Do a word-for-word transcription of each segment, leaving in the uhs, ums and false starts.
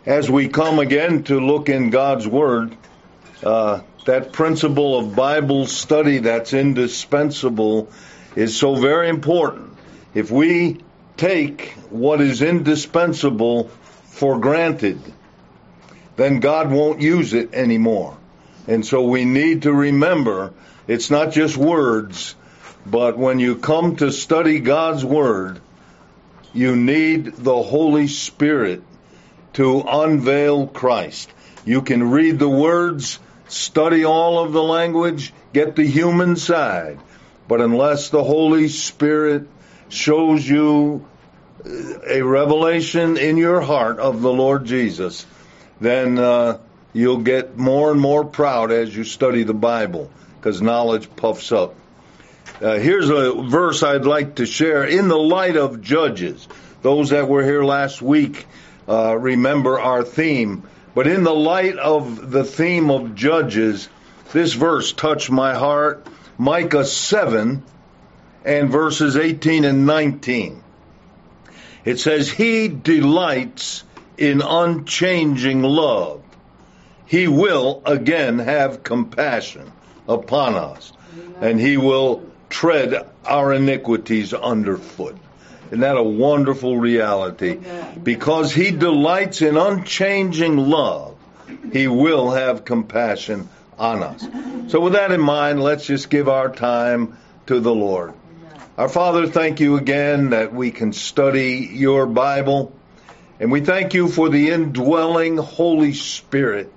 as we come again to look in God's Word, uh, that principle of Bible study that's indispensable is so very important. If we take what is indispensable for granted, then God won't use it anymore. And so we need to remember it's not just words, but when you come to study God's Word, you need the Holy Spirit to unveil Christ. You can read the words, study all of the language, get the human side, but unless the Holy Spirit shows you a revelation in your heart of the Lord Jesus, then uh, you'll get more and more proud as you study the Bible, because knowledge puffs up. Uh, here's a verse I'd like to share. In the light of Judges, those that were here last week uh, remember our theme. But in the light of the theme of Judges, this verse touched my heart. Micah seven and verses eighteen and nineteen. It says, He delights in unchanging love. He will again have compassion upon us, and He will tread our iniquities underfoot. Isn't that a wonderful reality? Because He delights in unchanging love, He will have compassion on us. So with that in mind, let's just give our time to the Lord. Our Father, thank You again that we can study Your Bible, and we thank You for the indwelling Holy Spirit,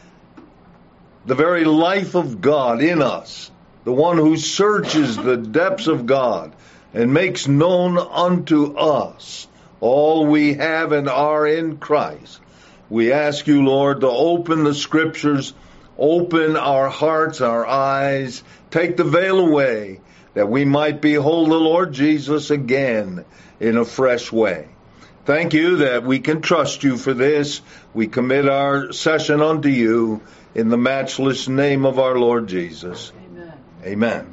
the very life of God in us, the one who searches the depths of God and makes known unto us all we have and are in Christ. We ask You, Lord, to open the Scriptures, open our hearts, our eyes, take the veil away, that we might behold the Lord Jesus again in a fresh way. Thank You that we can trust You for this. We commit our session unto You in the matchless name of our Lord Jesus. Amen. Amen.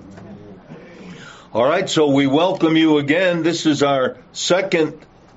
All right, so we welcome you again. This is our second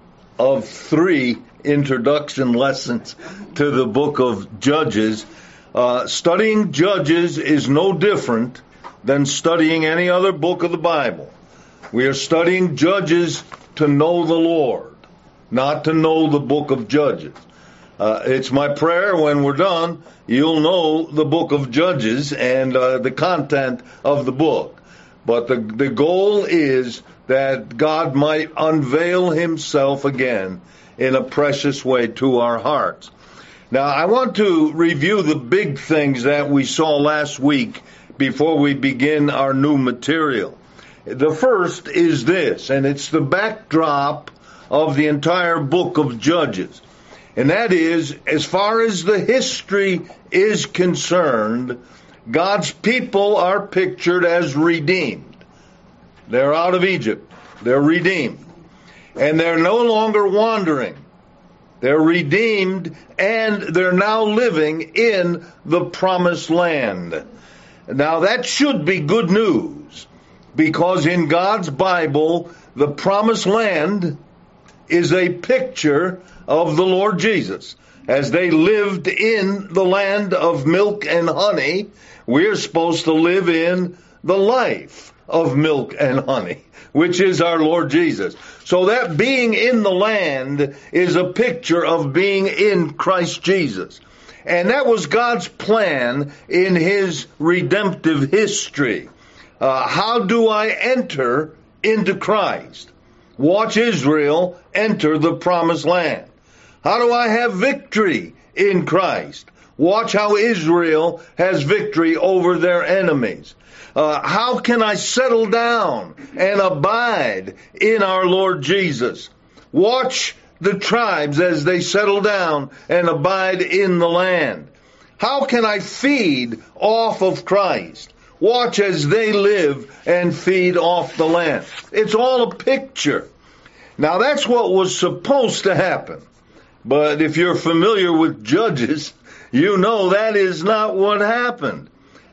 of three introduction lessons to the book of Judges. Uh, studying Judges is no different than studying any other book of the Bible. We are studying Judges to know the Lord, not to know the book of Judges. Uh, it's my prayer when we're done, you'll know the book of Judges and uh, the content of the book. But the, the goal is that God might unveil Himself again in a precious way to our hearts. Now, I want to review the big things that we saw last week before we begin our new material. The first is this, and it's the backdrop of the entire book of Judges. And that is, as far as the history is concerned, God's people are pictured as redeemed. They're out of Egypt. They're redeemed. And they're no longer wandering. They're redeemed, and they're now living in the promised land. Now, that should be good news, because in God's Bible, the promised land is a picture of the Lord Jesus. As they lived in the land of milk and honey, we're supposed to live in the life of milk and honey, which is our Lord Jesus. So that being in the land is a picture of being in Christ Jesus. And that was God's plan in His redemptive history. Uh, how do I enter into Christ? Watch Israel enter the promised land. How do I have victory in Christ? Watch how Israel has victory over their enemies. Uh, how can I settle down and abide in our Lord Jesus? Watch the tribes as they settle down and abide in the land. How can I feed off of Christ? Watch as they live and feed off the land. It's all a picture. Now, that's what was supposed to happen. But if you're familiar with Judges, you know that is not what happened.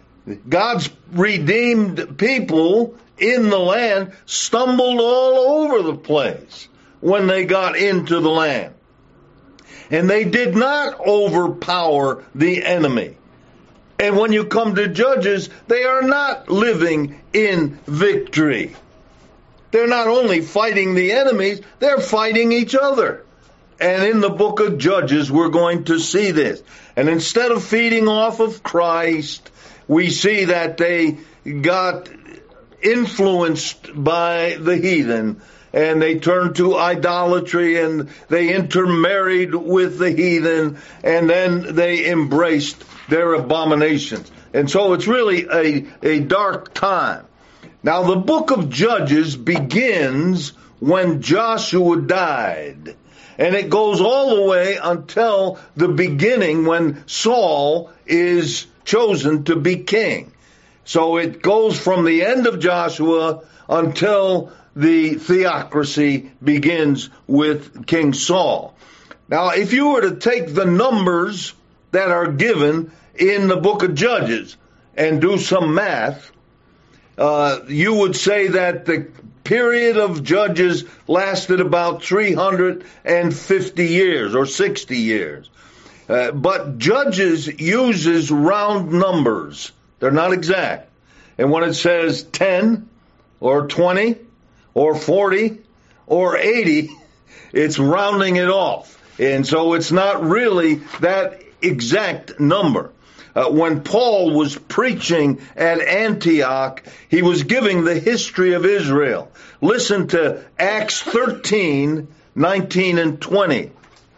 God's redeemed people in the land stumbled all over the place when they got into the land. and they did not overpower the enemy. And when you come to Judges, they are not living in victory. They're not only fighting the enemies, they're fighting each other. And in the book of Judges, we're going to see this. And instead of feeding off of Christ, we see that they got influenced by the heathen, and they turned to idolatry, and they intermarried with the heathen, and then they embraced their abominations. And so it's really a, a dark time. Now, the book of Judges begins when Joshua died, and it goes all the way until the beginning when Saul is chosen to be king. So it goes from the end of Joshua until the theocracy begins with King Saul. Now, if you were to take the numbers that are given in the book of Judges and do some math, uh, you would say that the period of Judges lasted about three hundred fifty years or sixty years. Uh, but Judges uses round numbers. They're not exact. And when it says ten or twenty or forty or eighty, it's rounding it off. And so it's not really that exact number. Uh, when Paul was preaching at Antioch, he was giving the history of Israel. Listen to Acts thirteen, nineteen and twenty.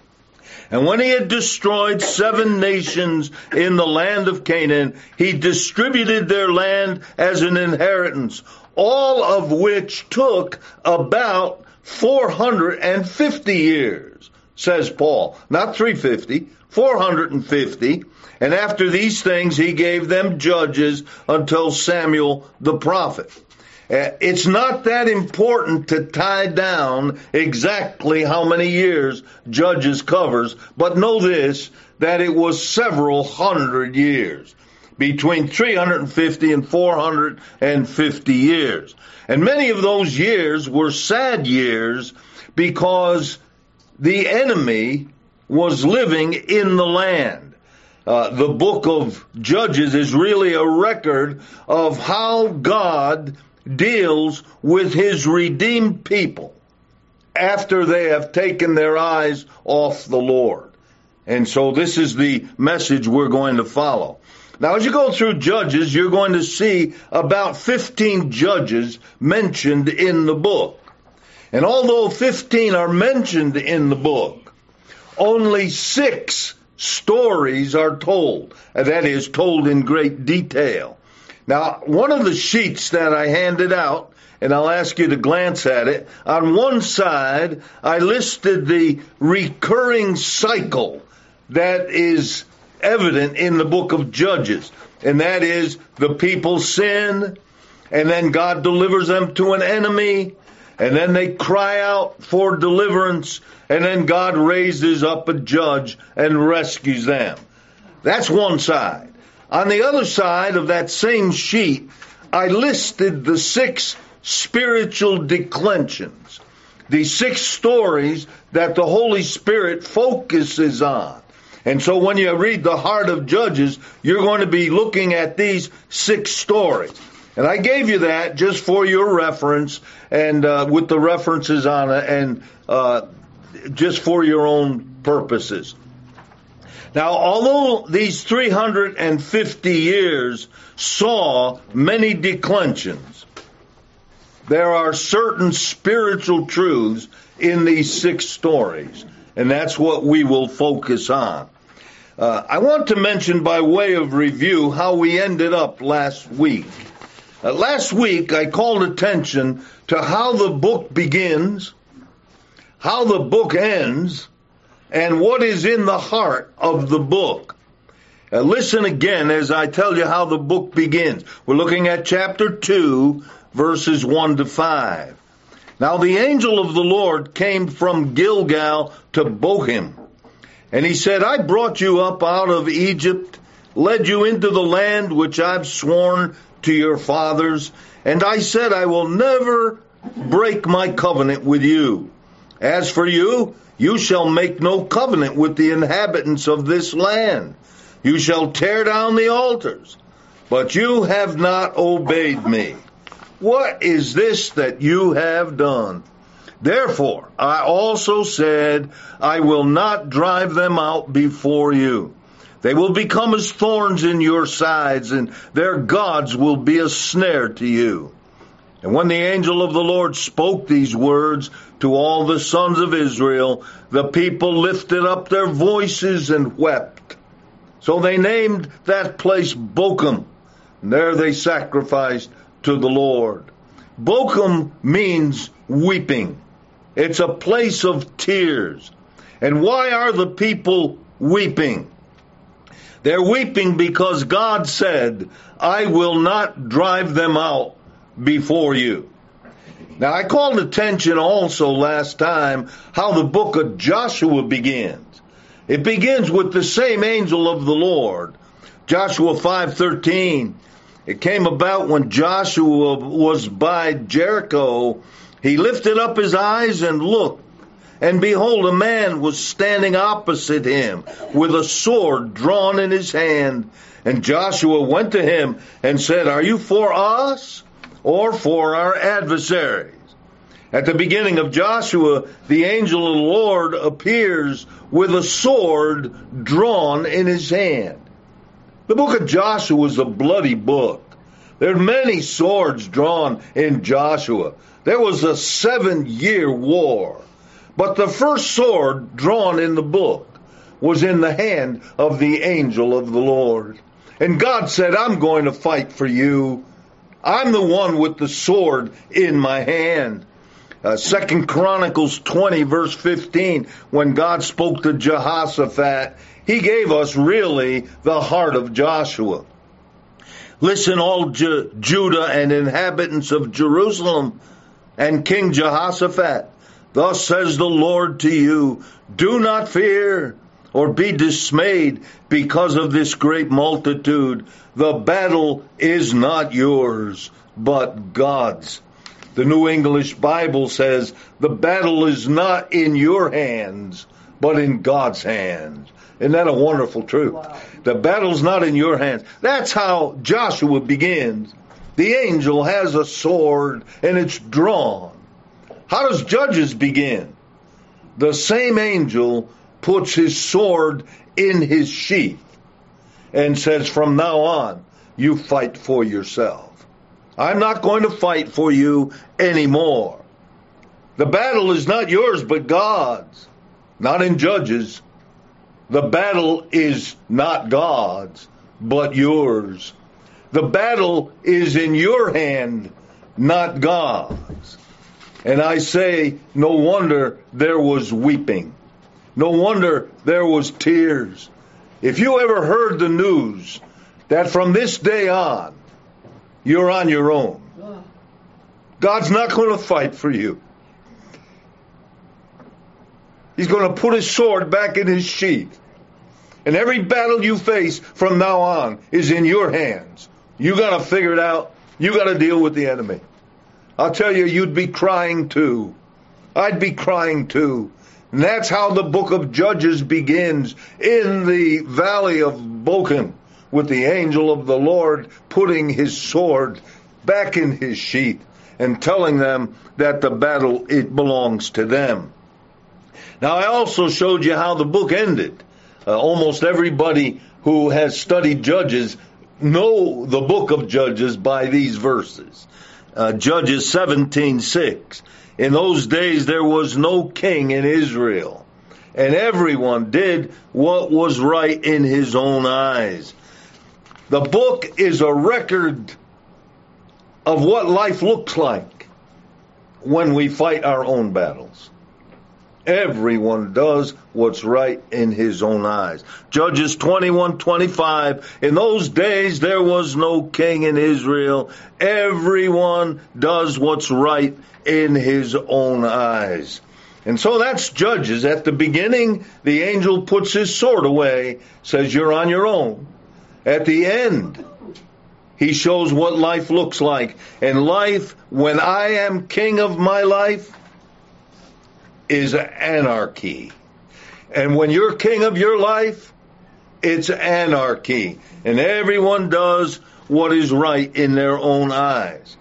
And when he had destroyed seven nations in the land of Canaan, he distributed their land as an inheritance, all of which took about four hundred fifty years, says Paul. Not three hundred fifty, four hundred fifty. And after these things, he gave them judges until Samuel the prophet. Uh, it's not that important to tie down exactly how many years Judges covers, but know this, that it was several hundred years, between three hundred fifty and four hundred fifty years. And many of those years were sad years because the enemy was living in the land. Uh, the book of Judges is really a record of how God deals with his redeemed people after they have taken their eyes off the Lord. And so this is the message we're going to follow. Now, as you go through Judges, you're going to see about fifteen judges mentioned in the book. And although fifteen are mentioned in the book, only six stories are told. That is, told in great detail. Now, one of the sheets that I handed out, and I'll ask you to glance at it, on one side, I listed the recurring cycle that is evident in the book of Judges. And that is, the people sin, and then God delivers them to an enemy, and then they cry out for deliverance, and then God raises up a judge and rescues them. That's one side. On the other side of that same sheet, I listed the six spiritual declensions, the six stories that the Holy Spirit focuses on. And so when you read the heart of Judges, you're going to be looking at these six stories. And I gave you that just for your reference, and uh, with the references on it, and uh, just for your own purposes. Now, although these three hundred fifty years saw many declensions, there are certain spiritual truths in these six stories, and that's what we will focus on. Uh, I want to mention by way of review how we ended up last week. Uh, last week, I called attention to how the book begins, how the book ends, and what is in the heart of the book. Uh, listen again as I tell you how the book begins. We're looking at chapter two, verses one to five. Now the angel of the Lord came from Gilgal to Bochim, and he said, I brought you up out of Egypt, led you into the land which I've sworn to your fathers, and I said, I will never break my covenant with you. As for you, You shall make no covenant with the inhabitants of this land. You shall tear down the altars, but you have not obeyed me. What is this that you have done? Therefore, I also said, I will not drive them out before you. They will become as thorns in your sides, and their gods will be a snare to you. And when the angel of the Lord spoke these words to all the sons of Israel, the people lifted up their voices and wept. So they named that place Bochim, and there they sacrificed to the Lord. Bochim means weeping. It's a place of tears. And why are the people weeping? They're weeping because God said, I will not drive them out before you. Now, I called attention also last time how the book of Joshua begins. It begins with the same angel of the Lord. Joshua five thirteen. It came about when Joshua was by Jericho, he lifted up his eyes and looked, and behold, a man was standing opposite him with a sword drawn in his hand. And Joshua went to him and said, Are you for us or for our adversaries? At the beginning of Joshua, the angel of the Lord appears with a sword drawn in his hand. The book of Joshua is a bloody book. There are many swords drawn in Joshua. There was a seven-year war. But the first sword drawn in the book was in the hand of the angel of the Lord. And God said, I'm going to fight for you. I'm the one with the sword in my hand. Uh, Second Chronicles twenty, verse fifteen, when God spoke to Jehoshaphat, he gave us really the heart of Joshua. Listen, all Ju- Judah and inhabitants of Jerusalem and King Jehoshaphat, thus says the Lord to you, do not fear or be dismayed because of this great multitude. The battle is not yours, but God's. The New English Bible says, the battle is not in your hands, but in God's hands. Isn't that a wonderful truth? Wow. The battle's not in your hands. That's how Joshua begins. The angel has a sword, and it's drawn. How does Judges begin? The same angel puts his sword in his sheath and says, from now on, you fight for yourself. I'm not going to fight for you anymore. The battle is not yours, but God's. Not in Judges. The battle is not God's, but yours. The battle is in your hand, not God's. And I say, no wonder there was weeping. No wonder there was tears. If you ever heard the news that from this day on, you're on your own, God's not going to fight for you. He's going to put his sword back in his sheath. And every battle you face from now on is in your hands. You got to figure it out. You got to deal with the enemy. I'll tell you, you'd be crying too. I'd be crying too. And that's how the book of Judges begins, in the valley of Bochim, with the angel of the Lord putting his sword back in his sheath and telling them that the battle, it belongs to them. Now, I also showed you how the book ended. Uh, almost everybody who has studied Judges know the book of Judges by these verses. Uh, Judges seventeen six. In those days there was no king in Israel, and everyone did what was right in his own eyes. The book is a record of what life looks like when we fight our own battles. Everyone does what's right in his own eyes. Judges twenty-one twenty-five. In those days there was no king in Israel. Everyone does what's right in his own eyes. And so that's Judges. At the beginning, the angel puts his sword away, says you're on your own. At the end, he shows what life looks like. And life, when I am king of my life, is anarchy. And when you're king of your life, it's anarchy. And everyone does what is right in their own eyes.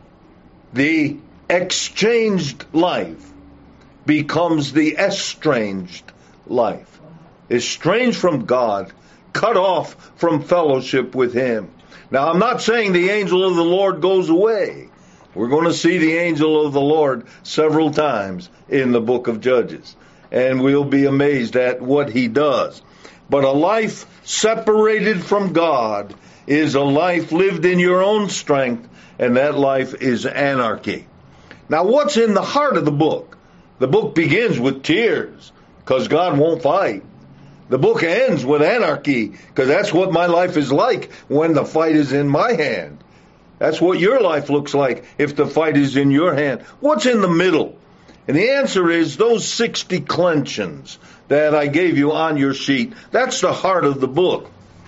The exchanged life becomes the estranged life. Estranged from God, cut off from fellowship with Him. Now, I'm not saying the angel of the Lord goes away. We're going to see the angel of the Lord several times in the book of Judges, and we'll be amazed at what he does. But a life separated from God is a life lived in your own strength, and that life is anarchy. Now, what's in the heart of the book? The book begins with tears, because God won't fight. The book ends with anarchy, because that's what my life is like when the fight is in my hand. That's what your life looks like if the fight is in your hand. What's in the middle? And the answer is those six declensions that I gave you on your sheet. That's the heart of the book.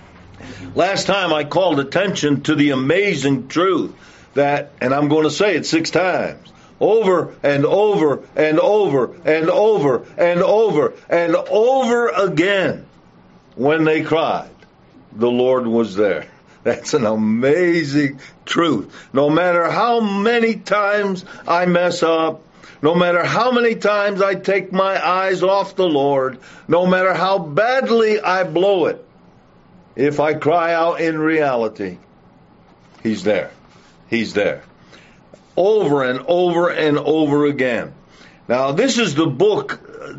Last time I called attention to the amazing truth that, and I'm going to say it six times, over and over and over and over and over and over again, when they cried, the Lord was there. That's an amazing truth. No matter how many times I mess up, no matter how many times I take my eyes off the Lord, no matter how badly I blow it, if I cry out in reality, He's there. He's there. Over and over and over again. Now, this is the book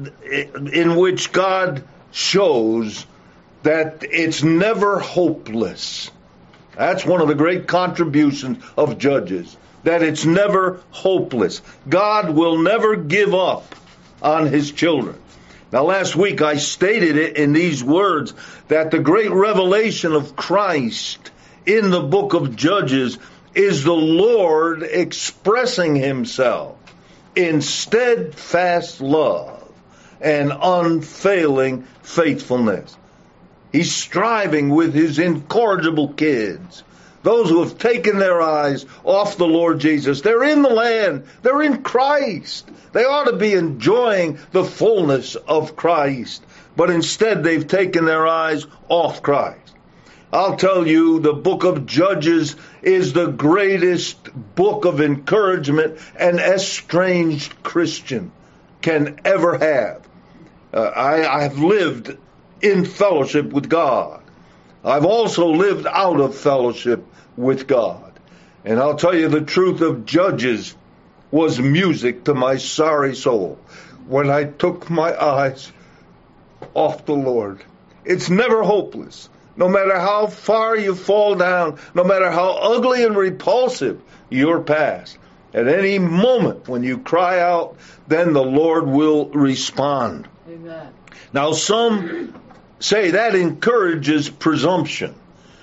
in which God shows that it's never hopeless. That's one of the great contributions of Judges, that it's never hopeless. God will never give up on His children. Now, last week I stated it in these words, that the great revelation of Christ in the book of Judges is the Lord expressing Himself in steadfast love and unfailing faithfulness. He's striving with His incorrigible kids, those who have taken their eyes off the Lord Jesus. They're in the land. They're in Christ. They ought to be enjoying the fullness of Christ, but instead they've taken their eyes off Christ. I'll tell you, the book of Judges is the greatest book of encouragement an estranged Christian can ever have. Uh, I, I've lived in fellowship with God. I've also lived out of fellowship with God. And I'll tell you, the truth of Judges was music to my sorry soul when I took my eyes off the Lord. It's never hopeless. No matter how far you fall down, no matter how ugly and repulsive your past, at any moment when you cry out, then the Lord will respond. Amen. Now, some say that encourages presumption,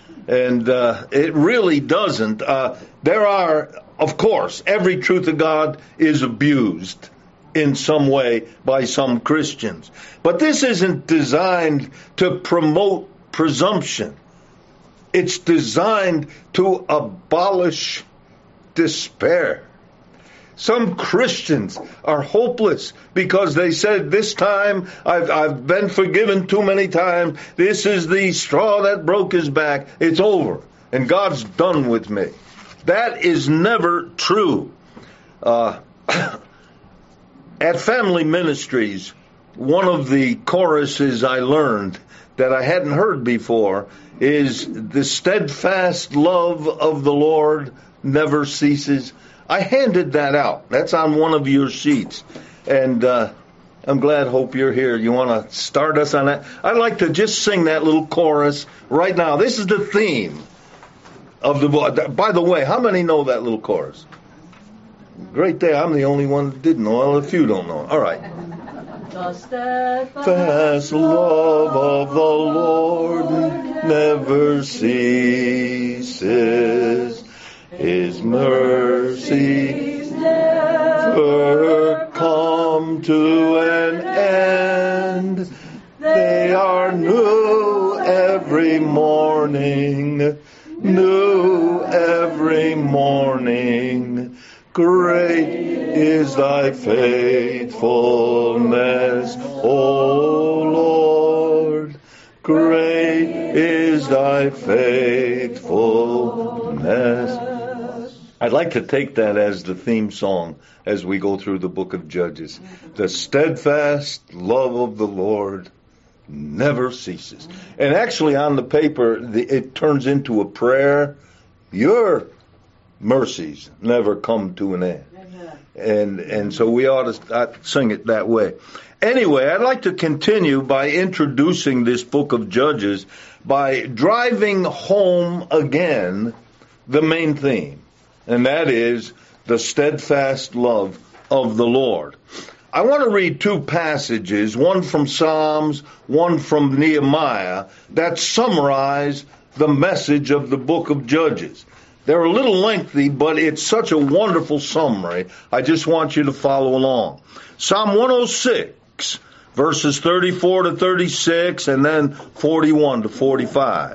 and uh, it really doesn't. Uh, there are, of course, every truth of God is abused in some way by some Christians. But this isn't designed to promote presumption. It's designed to abolish despair. Some Christians are hopeless because they said, this time I've, I've been forgiven too many times. This is the straw that broke his back. It's over. And God's done with me. That is never true. Uh, at Family Ministries, one of the choruses I learned that I hadn't heard before is, the steadfast love of the Lord never ceases. I handed that out. That's on one of your sheets. And uh, I'm glad, Hope, you're here. You want to start us on that? I'd like to just sing that little chorus right now. This is the theme of the book. By the way, how many know that little chorus? Great day. I'm the only one that didn't know. Well, if you don't know. All right. The steadfast Fast love of the Lord never ceases. His mercies never come to an end. They are new every morning, new every morning. Great is thy faithfulness, O Lord. Great is thy faithfulness. I'd like to take that as the theme song as we go through the book of Judges. The steadfast love of the Lord never ceases. And actually on the paper, it turns into a prayer. Your mercies never come to an end. And and so we ought to sing it that way. Anyway, I'd like to continue by introducing this book of Judges by driving home again the main theme, and that is the steadfast love of the Lord. I want to read two passages, one from Psalms, one from Nehemiah, that summarize the message of the book of Judges. They're a little lengthy, but it's such a wonderful summary. I just want you to follow along. Psalm one oh six, verses thirty-four to thirty-six, and then forty-one to forty-five.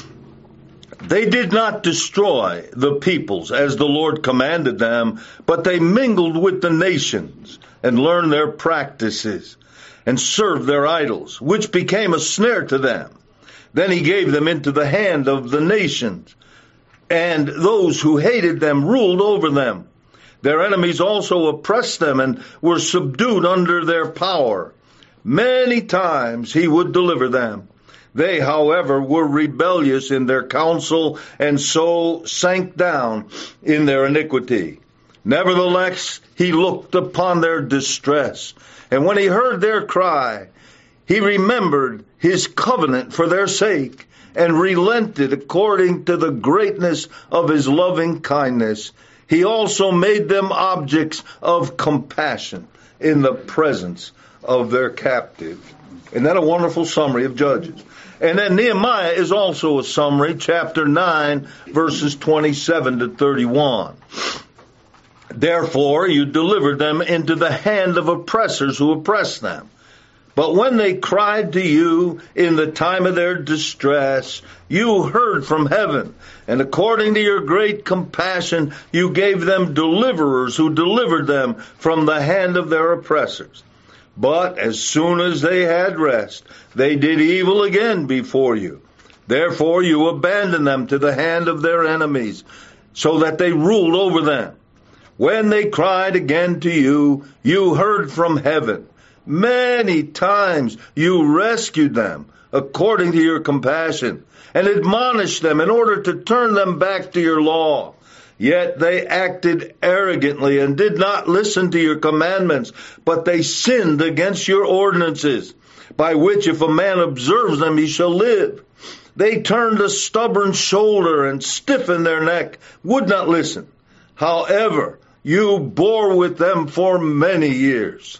They did not destroy the peoples as the Lord commanded them, but they mingled with the nations and learned their practices and served their idols, which became a snare to them. Then he gave them into the hand of the nations, and those who hated them ruled over them. Their enemies also oppressed them and were subdued under their power. Many times he would deliver them. They, however, were rebellious in their counsel and so sank down in their iniquity. Nevertheless, he looked upon their distress, and when he heard their cry, he remembered his covenant for their sake, and relented according to the greatness of his loving kindness. He also made them objects of compassion in the presence of their captives. Isn't that a wonderful summary of Judges? And then Nehemiah is also a summary, chapter nine, verses twenty-seven to thirty-one. Therefore you delivered them into the hand of oppressors who oppressed them. But when they cried to you in the time of their distress, you heard from heaven, and according to your great compassion, you gave them deliverers who delivered them from the hand of their oppressors. But as soon as they had rest, they did evil again before you. Therefore you abandoned them to the hand of their enemies, so that they ruled over them. When they cried again to you, you heard from heaven. Many times you rescued them according to your compassion, and admonished them in order to turn them back to your law. Yet they acted arrogantly and did not listen to your commandments, but they sinned against your ordinances, by which if a man observes them, he shall live. They turned a stubborn shoulder and stiffened their neck, would not listen. However, you bore with them for many years.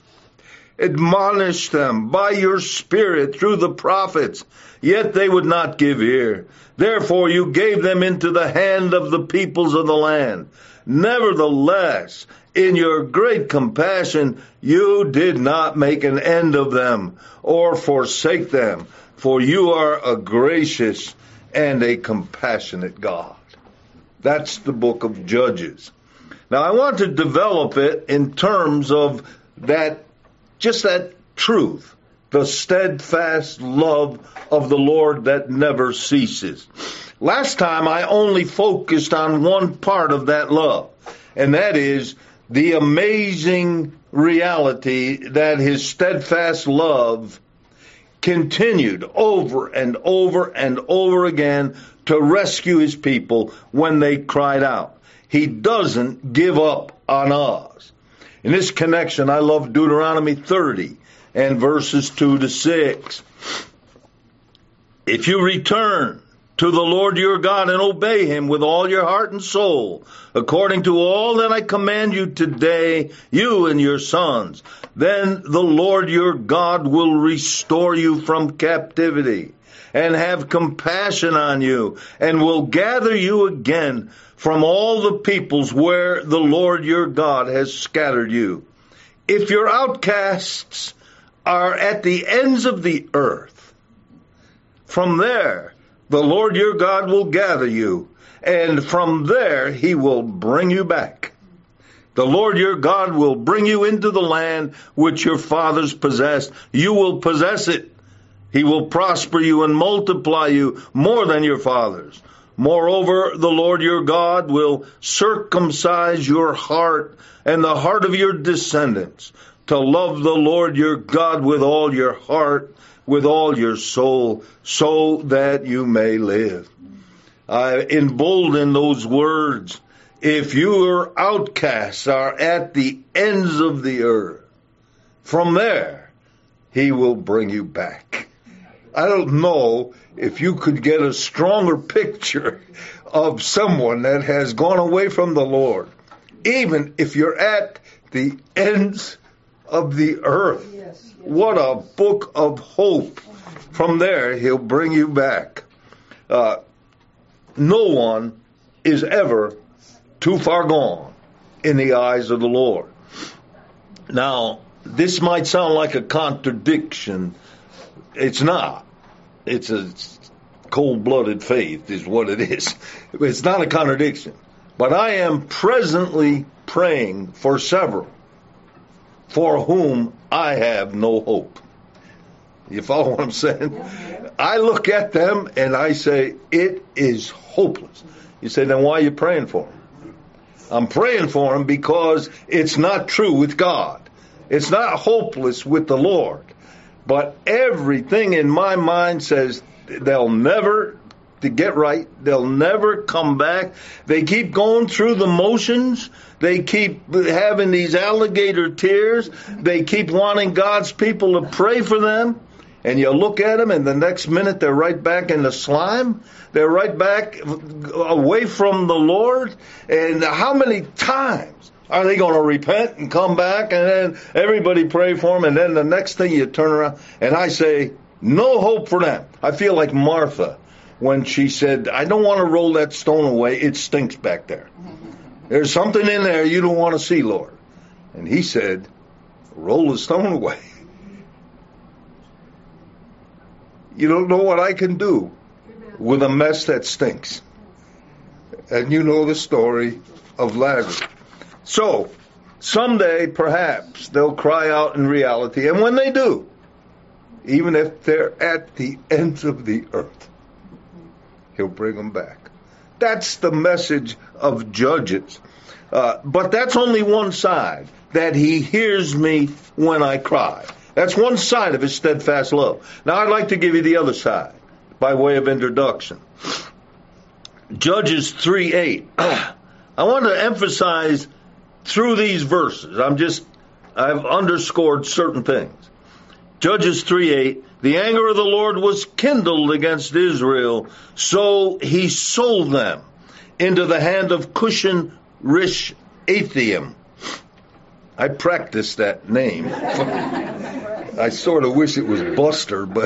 Admonish them by your Spirit through the prophets, yet they would not give ear. Therefore you gave them into the hand of the peoples of the land. Nevertheless, in your great compassion, you did not make an end of them or forsake them, for you are a gracious and a compassionate God. That's the book of Judges. Now I want to develop it in terms of that Just that truth, the steadfast love of the Lord that never ceases. Last time I only focused on one part of that love, and that is the amazing reality that his steadfast love continued over and over and over again to rescue his people when they cried out. He doesn't give up on us. In this connection, I love Deuteronomy thirty and verses two to six. If you return to the Lord your God and obey him with all your heart and soul, according to all that I command you today, you and your sons, then the Lord your God will restore you from captivity and have compassion on you, and will gather you again from all the peoples where the Lord your God has scattered you. If your outcasts are at the ends of the earth, from there the Lord your God will gather you, and from there he will bring you back. The Lord your God will bring you into the land which your fathers possessed. You will possess it. He will prosper you and multiply you more than your fathers. Moreover, the Lord your God will circumcise your heart and the heart of your descendants to love the Lord your God with all your heart, with all your soul, so that you may live. I embolden those words. If your outcasts are at the ends of the earth, from there he will bring you back. I don't know if you could get a stronger picture of someone that has gone away from the Lord. Even if you're at the ends of the earth. What a book of hope. From there, he'll bring you back. Uh, no one is ever too far gone in the eyes of the Lord. Now, this might sound like a contradiction. It's not. It's a cold-blooded faith is what it is. It's not a contradiction. But I am presently praying for several for whom I have no hope. You follow what I'm saying? I look at them and I say, it is hopeless. You say, then why are you praying for them? I'm praying for them because it's not true with God. It's not hopeless with the Lord. But everything in my mind says they'll never to get right. They'll never come back. They keep going through the motions. They keep having these alligator tears. They keep wanting God's people to pray for them. And you look at them, and the next minute they're right back in the slime. They're right back away from the Lord. And how many times are they going to repent and come back? And then everybody pray for them. And then the next thing you turn around, and I say, no hope for them. I feel like Martha when she said, I don't want to roll that stone away. It stinks back there. There's something in there you don't want to see, Lord. And he said, roll the stone away. You don't know what I can do with a mess that stinks. And you know the story of Lazarus. So, someday, perhaps, they'll cry out in reality. And when they do, even if they're at the ends of the earth, he'll bring them back. That's the message of Judges. Uh, but that's only one side, that he hears me when I cry. That's one side of his steadfast love. Now, I'd like to give you the other side by way of introduction. Judges three eight. I want to emphasize through these verses, I'm just, I've underscored certain things. Judges three eight, the anger of the Lord was kindled against Israel, so he sold them into the hand of Cushan Rishathaim. I practiced that name. I sort of wish it was Buster, but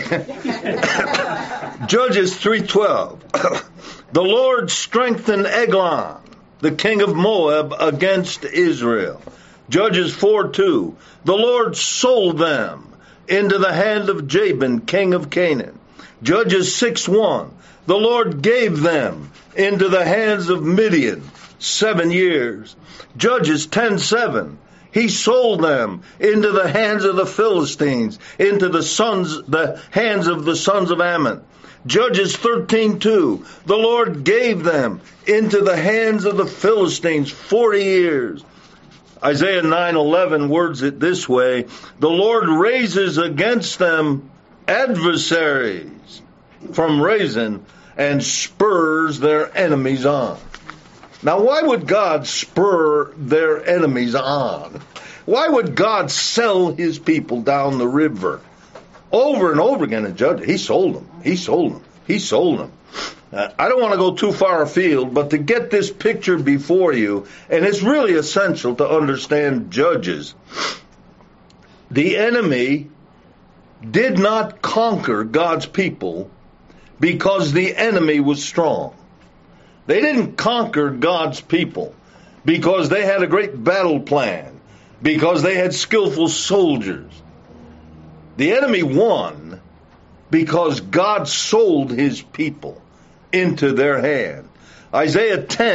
Judges three twelve. The Lord strengthened Eglon, the king of Moab, against Israel. Judges four two. The Lord sold them into the hand of Jabin, king of Canaan. Judges six one. The Lord gave them into the hands of Midian seven years. Judges ten seven. He sold them into the hands of the Philistines, into the sons, the hands of the sons of Ammon. Judges thirteen two. The Lord gave them into the hands of the Philistines forty years. Isaiah nine eleven words it this way: the Lord raises against them adversaries from Rezin and spurs their enemies on. Now, why would God spur their enemies on? Why would God sell his people down the river? Over and over again in Judges, he sold them. He sold them. He sold them. Uh, I don't want to go too far afield, but to get this picture before you, and it's really essential to understand Judges, the enemy did not conquer God's people because the enemy was strong. They didn't conquer God's people because they had a great battle plan, because they had skillful soldiers. The enemy won because God sold his people into their hand. Isaiah ten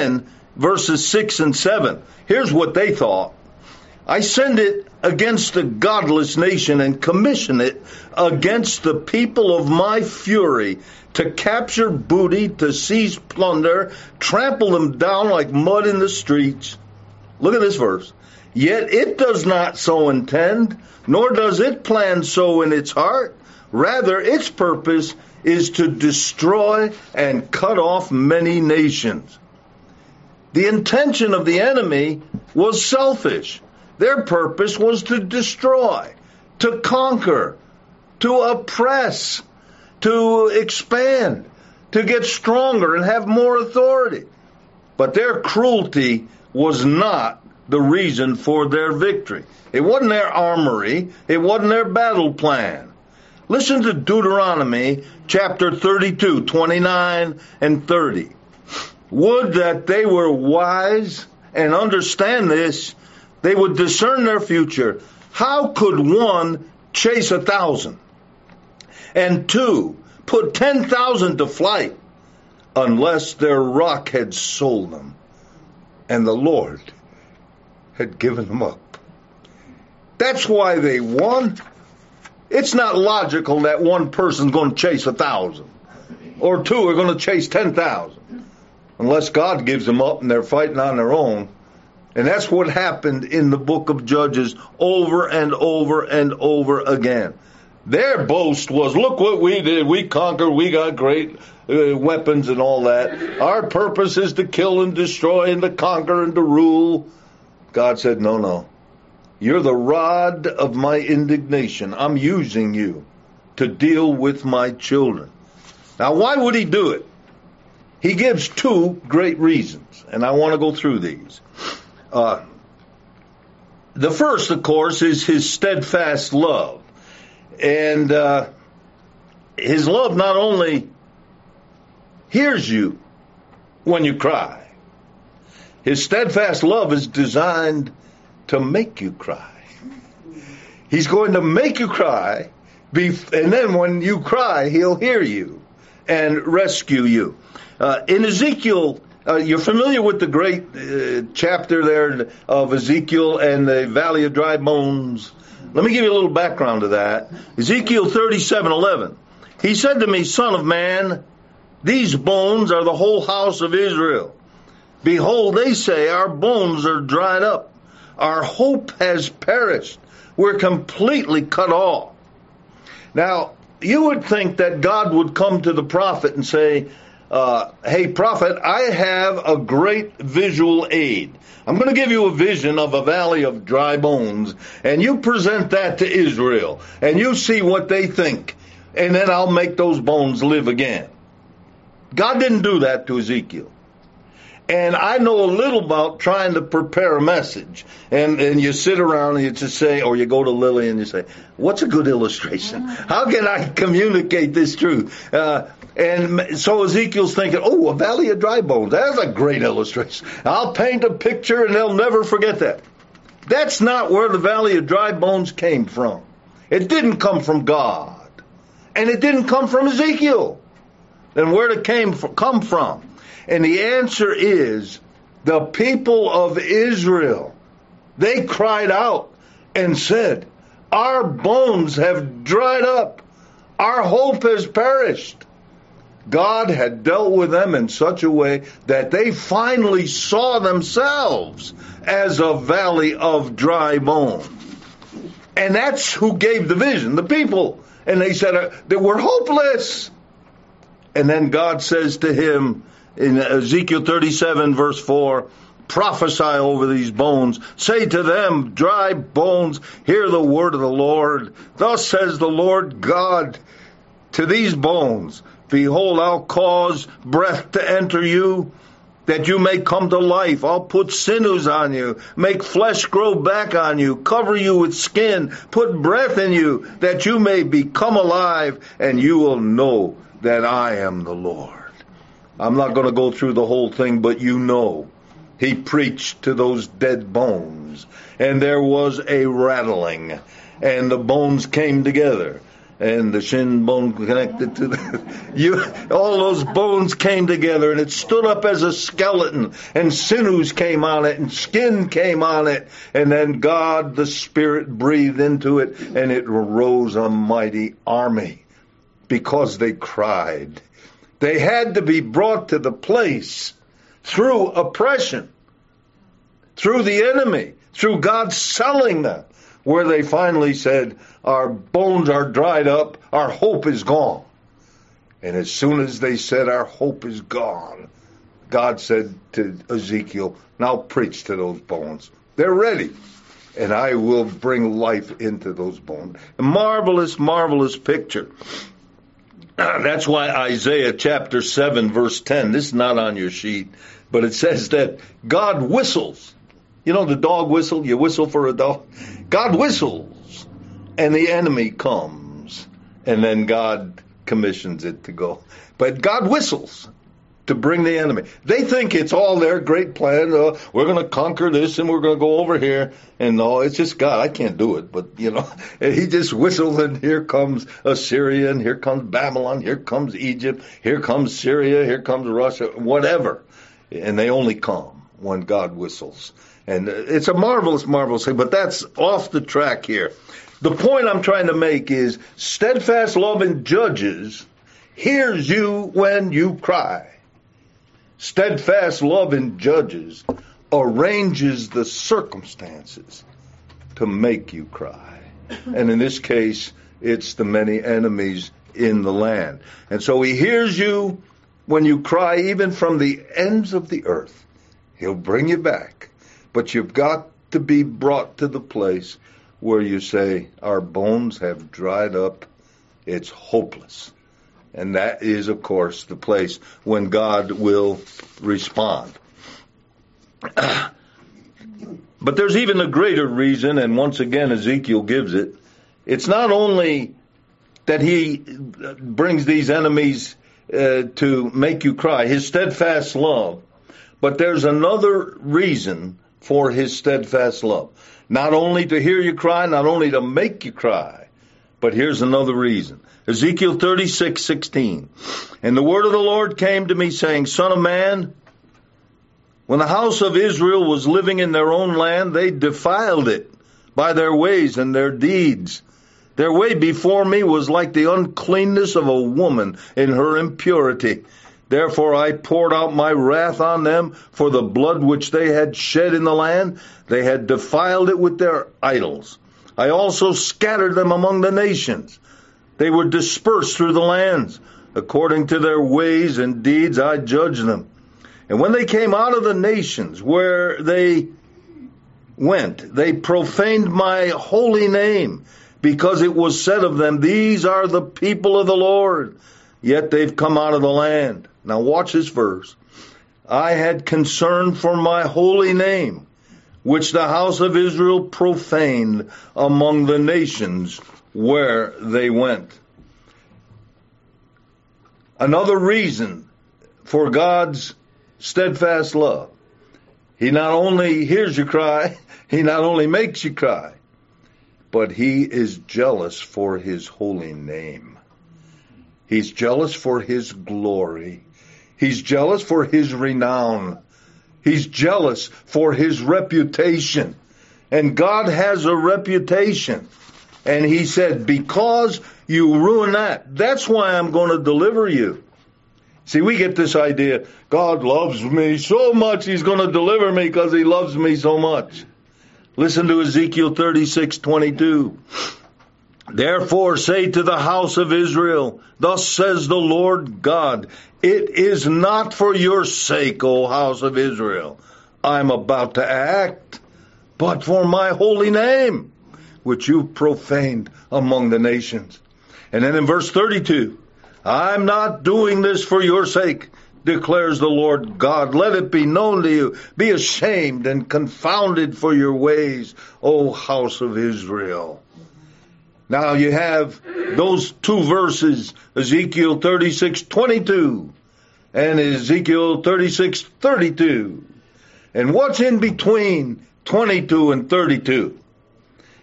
verses six and seven. Here's what they thought. I send it against a godless nation and commission it against the people of my fury to capture booty, to seize plunder, trample them down like mud in the streets. Look at this verse. Yet it does not so intend, nor does it plan so in its heart. Rather, its purpose is to destroy and cut off many nations. The intention of the enemy was selfish. Their purpose was to destroy, to conquer, to oppress, to expand, to get stronger and have more authority. But their cruelty was not the reason for their victory. It wasn't their armory. It wasn't their battle plan. Listen to Deuteronomy chapter thirty-two, twenty-nine and thirty. Would that they were wise and understand this, they would discern their future. How could one chase a thousand and two put ten thousand to flight unless their rock had sold them and the Lord had given them up? That's why they won. It's not logical that one person's going to chase a thousand or two are going to chase ten thousand unless God gives them up and they're fighting on their own. And that's what happened in the book of Judges over and over and over again. Their boast was, look what we did. We conquered. We got great uh, weapons and all that. Our purpose is to kill and destroy and to conquer and to rule. God said, no, no. You're the rod of my indignation. I'm using you to deal with my children. Now, why would he do it? He gives two great reasons, and I want to go through these. Uh, the first, of course, is his steadfast love. And uh, his love not only hears you when you cry, his steadfast love is designed to make you cry. He's going to make you cry, and then when you cry, he'll hear you and rescue you. Uh, in Ezekiel, uh, you're familiar with the great uh, chapter there of Ezekiel and the Valley of Dry Bones. Let me give you a little background to that. Ezekiel thirty-seven eleven. He said to me, Son of man, these bones are the whole house of Israel. Behold, they say, our bones are dried up. Our hope has perished. We're completely cut off. Now, you would think that God would come to the prophet and say, uh, hey, prophet, I have a great visual aid. I'm going to give you a vision of a valley of dry bones, and you present that to Israel, and you see what they think, and then I'll make those bones live again. God didn't do that to Ezekiel. And I know a little about trying to prepare a message. And, and you sit around and you just say, or you go to Lily and you say, what's a good illustration? How can I communicate this truth? Uh, and so Ezekiel's thinking, oh, a valley of dry bones. That's a great illustration. I'll paint a picture and they'll never forget that. That's not where the valley of dry bones came from. It didn't come from God. And it didn't come from Ezekiel. Then where did it came from, come from? And the answer is the people of Israel. They cried out and said, our bones have dried up. Our hope has perished. God had dealt with them in such a way that they finally saw themselves as a valley of dry bones. And that's who gave the vision, the people. And they said, they were hopeless. And then God says to him, in Ezekiel thirty-seven, verse four, prophesy over these bones. Say to them, dry bones, hear the word of the Lord. Thus says the Lord God to these bones, behold, I'll cause breath to enter you, that you may come to life. I'll put sinews on you, make flesh grow back on you, cover you with skin, put breath in you, that you may become alive, and you will know that I am the Lord. I'm not going to go through the whole thing, but you know, he preached to those dead bones, and there was a rattling, and the bones came together. and the shin bone connected to the, you, all those bones came together and it stood up as a skeleton, and sinews came on it and skin came on it, and then God the Spirit breathed into it and it arose a mighty army because they cried. They had to be brought to the place through oppression, through the enemy, through God selling them, where they finally said, our bones are dried up, our hope is gone. And as soon as they said, our hope is gone, God said to Ezekiel, now preach to those bones. They're ready, and I will bring life into those bones. A marvelous, marvelous picture. That's why Isaiah chapter seven, verse ten, this is not on your sheet, but it says that God whistles. You know the dog whistle? You whistle for a dog? God whistles, and the enemy comes, and then God commissions it to go. But God whistles to bring the enemy. They think it's all their great plan. Uh, we're going to conquer this, and we're going to go over here. And no, it's just God. I can't do it. But, you know, he just whistles, and here comes Assyria, and here comes Babylon, here comes Egypt, here comes Syria, here comes Russia, whatever. And they only come when God whistles. And it's a marvelous, marvelous thing, but that's off the track here. The point I'm trying to make is steadfast love in Judges hears you when you cry. Steadfast love in Judges arranges the circumstances to make you cry. And in this case, it's the many enemies in the land. And so he hears you when you cry, even from the ends of the earth. He'll bring you back. But you've got to be brought to the place where you say, our bones have dried up. It's hopeless. And that is, of course, the place when God will respond. But there's even a greater reason, and once again Ezekiel gives it. It's not only that he brings these enemies uh, to make you cry, his steadfast love, but there's another reason for his steadfast love. Not only to hear you cry, not only to make you cry, but here's another reason. Ezekiel thirty-six sixteen. And the word of the Lord came to me, saying, Son of man, when the house of Israel was living in their own land, they defiled it by their ways and their deeds. Their way before me was like the uncleanness of a woman in her impurity. Therefore I poured out my wrath on them for the blood which they had shed in the land. They had defiled it with their idols. I also scattered them among the nations. They were dispersed through the lands. According to their ways and deeds I judged them. And when they came out of the nations where they went, they profaned my holy name, because it was said of them, these are the people of the Lord. Yet they've come out of the land. Now watch this verse. I had concern for my holy name, which the house of Israel profaned among the nations where they went. Another reason for God's steadfast love. He not only hears you cry, he not only makes you cry, but he is jealous for his holy name. He's jealous for his glory. He's jealous for his renown. He's jealous for his reputation. And God has a reputation. And he said, because you ruin that, that's why I'm going to deliver you. See, we get this idea, God loves me so much, he's going to deliver me because he loves me so much. Listen to Ezekiel thirty-six twenty-two. Therefore say to the house of Israel, thus says the Lord God, it is not for your sake, O house of Israel, I'm about to act, but for my holy name, which you profaned among the nations. And then in verse thirty-two, I'm not doing this for your sake, declares the Lord God. Let it be known to you. Be ashamed and confounded for your ways, O house of Israel. Now you have those two verses, Ezekiel thirty-six twenty-two and Ezekiel thirty-six thirty-two. And what's in between twenty-two and thirty-two?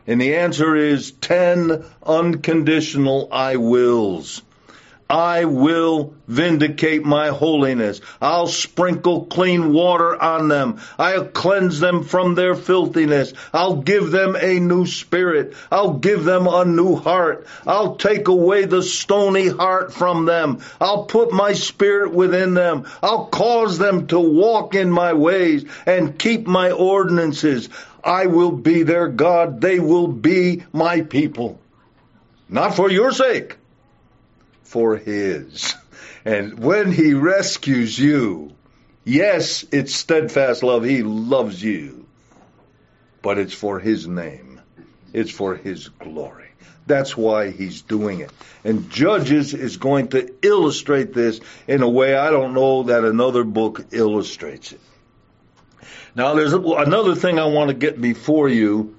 And the answer is ten unconditional I wills. I will vindicate my holiness. I'll sprinkle clean water on them. I'll cleanse them from their filthiness. I'll give them a new spirit. I'll give them a new heart. I'll take away the stony heart from them. I'll put my spirit within them. I'll cause them to walk in my ways and keep my ordinances. I will be their God. They will be my people. Not for your sake, for his. And when he rescues you, yes, it's steadfast love. He loves you. But it's for his name. It's for his glory. That's why he's doing it. And Judges is going to illustrate this in a way I don't know that another book illustrates it. Now, there's another thing I want to get before you.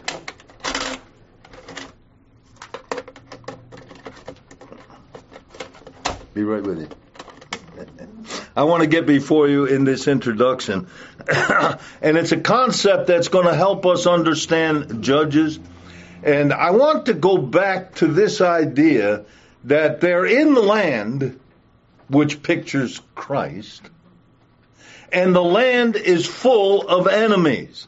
Be right with you. I want to get before you in this introduction. And it's a concept that's going to help us understand Judges. And I want to go back to this idea that they're in the land, which pictures Christ, and the land is full of enemies.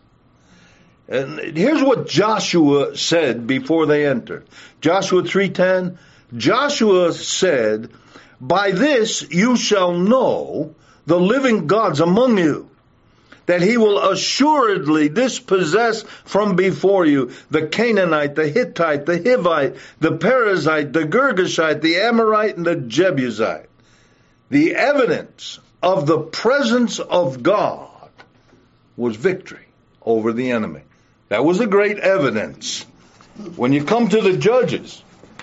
And here's what Joshua said before they entered. Joshua three ten, Joshua said, "By this you shall know the living gods among you, that he will assuredly dispossess from before you the Canaanite, the Hittite, the Hivite, the Perizzite, the Girgashite, the Amorite, and the Jebusite." The evidence of the presence of God was victory over the enemy. That was a great evidence. When you come to the Judges,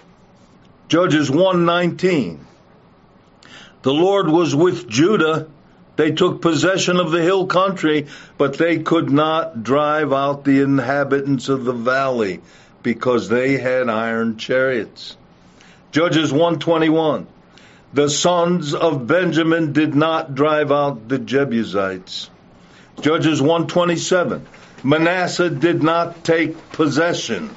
Judges one nineteen, the Lord was with Judah. They took possession of the hill country, but they could not drive out the inhabitants of the valley because they had iron chariots. Judges one twenty-one, the sons of Benjamin did not drive out the Jebusites. Judges one twenty-seven, Manasseh did not take possession.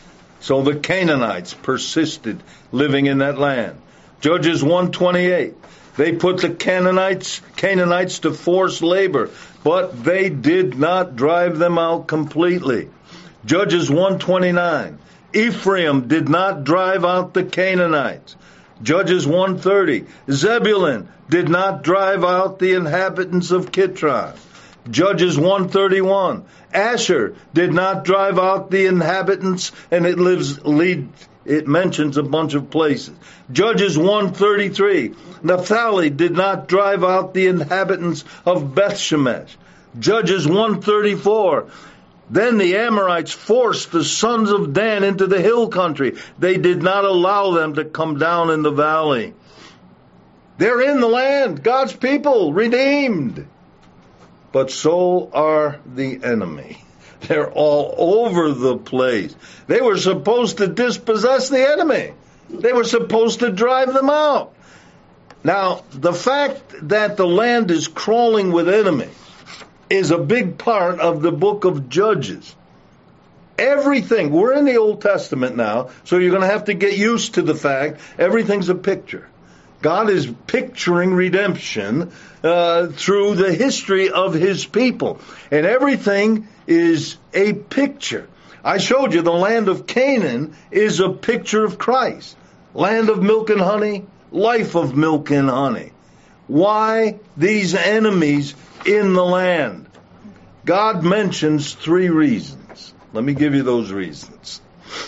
So the Canaanites persisted living in that land. Judges one twenty-eight, they put the Canaanites, Canaanites to forced labor, but they did not drive them out completely. Judges one twenty-nine, Ephraim did not drive out the Canaanites. Judges one thirty, Zebulun did not drive out the inhabitants of Kitron. Judges one thirty-one, Asher did not drive out the inhabitants, and it lives lead it mentions a bunch of places. Judges one thirty-three, Naphtali did not drive out the inhabitants of Bethshemesh. Judges one thirty-four, then the Amorites forced the sons of Dan into the hill country. They did not allow them to come down in the valley. They're in the land, God's people, redeemed. But so are the enemy. They're all over the place. They were supposed to dispossess the enemy. They were supposed to drive them out. Now, the fact that the land is crawling with enemies is a big part of the book of Judges. Everything, we're in the Old Testament now, so you're going to have to get used to the fact everything's a picture. God is picturing redemption uh, through the history of his people. And everything is a picture. I showed you the land of Canaan is a picture of Christ. Land of milk and honey, life of milk and honey. Why these enemies in the land? God mentions three reasons. Let me give you those reasons.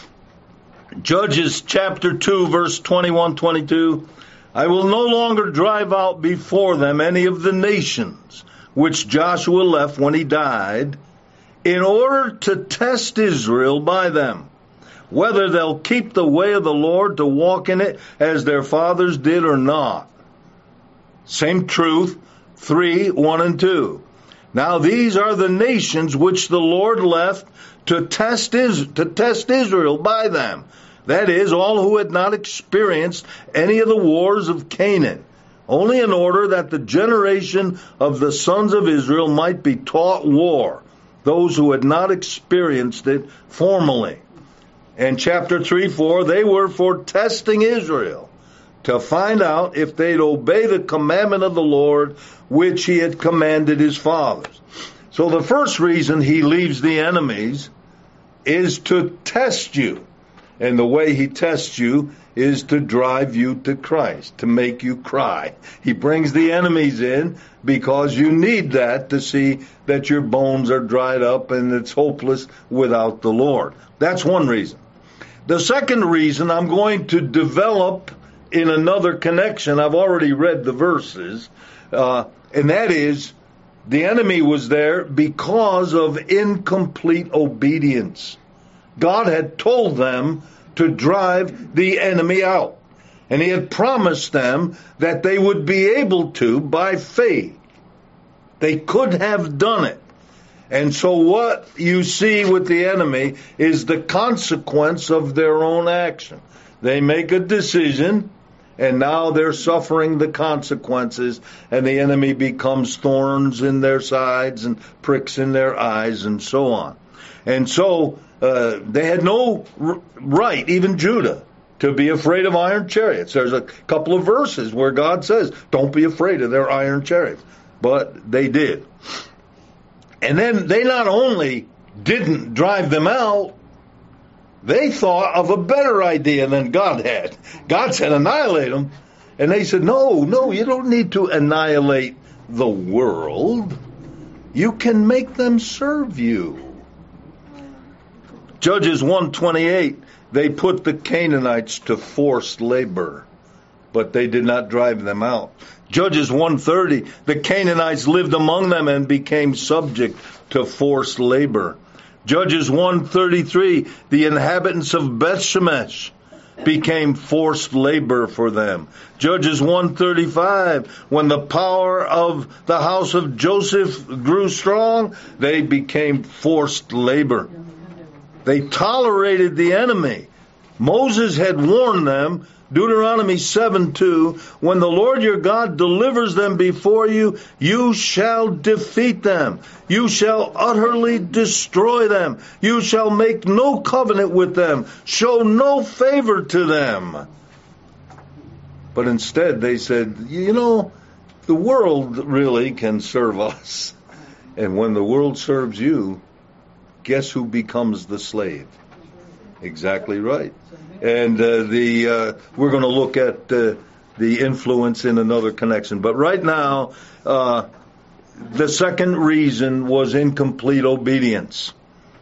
Judges chapter two, verse twenty-one twenty-two. I will no longer drive out before them any of the nations which Joshua left when he died, in order to test Israel by them, whether they'll keep the way of the Lord to walk in it as their fathers did or not. Same truth, three, one and two. Now these are the nations which the Lord left to test, Is- to test Israel by them. That is, all who had not experienced any of the wars of Canaan, only in order that the generation of the sons of Israel might be taught war, those who had not experienced it formerly. And chapter three, four, they were for testing Israel to find out if they'd obey the commandment of the Lord, which he had commanded his fathers. So the first reason he leaves the enemies is to test you. And the way he tests you is to drive you to Christ, to make you cry. He brings the enemies in because you need that to see that your bones are dried up and it's hopeless without the Lord. That's one reason. The second reason I'm going to develop in another connection, I've already read the verses, uh, and that is the enemy was there because of incomplete obedience. God had told them to drive the enemy out, and he had promised them that they would be able to by faith. They could have done it. And so what you see with the enemy is the consequence of their own action. They make a decision, and now they're suffering the consequences, and the enemy becomes thorns in their sides and pricks in their eyes and so on. And so uh, they had no r- right, even Judah, to be afraid of iron chariots. There's a couple of verses where God says, don't be afraid of their iron chariots. But they did. And then they not only didn't drive them out, they thought of a better idea than God had. God said, annihilate them. And they said, no, no, you don't need to annihilate the world. You can make them serve you. Judges one twenty-eight, they put the Canaanites to forced labor, but they did not drive them out. Judges one thirty, the Canaanites lived among them and became subject to forced labor. Judges one thirty-three, the inhabitants of Bethshemesh became forced labor for them. Judges one thirty-five, when the power of the house of Joseph grew strong, they became forced labor. They tolerated the enemy. Moses had warned them, Deuteronomy seven two, when the Lord your God delivers them before you, you shall defeat them. You shall utterly destroy them. You shall make no covenant with them. Show no favor to them. But instead they said, you know, the world really can serve us. And when the world serves you, guess who becomes the slave? Exactly right. And uh, the uh, we're going to look at uh, the influence in another connection. But right now, uh, the second reason was incomplete obedience.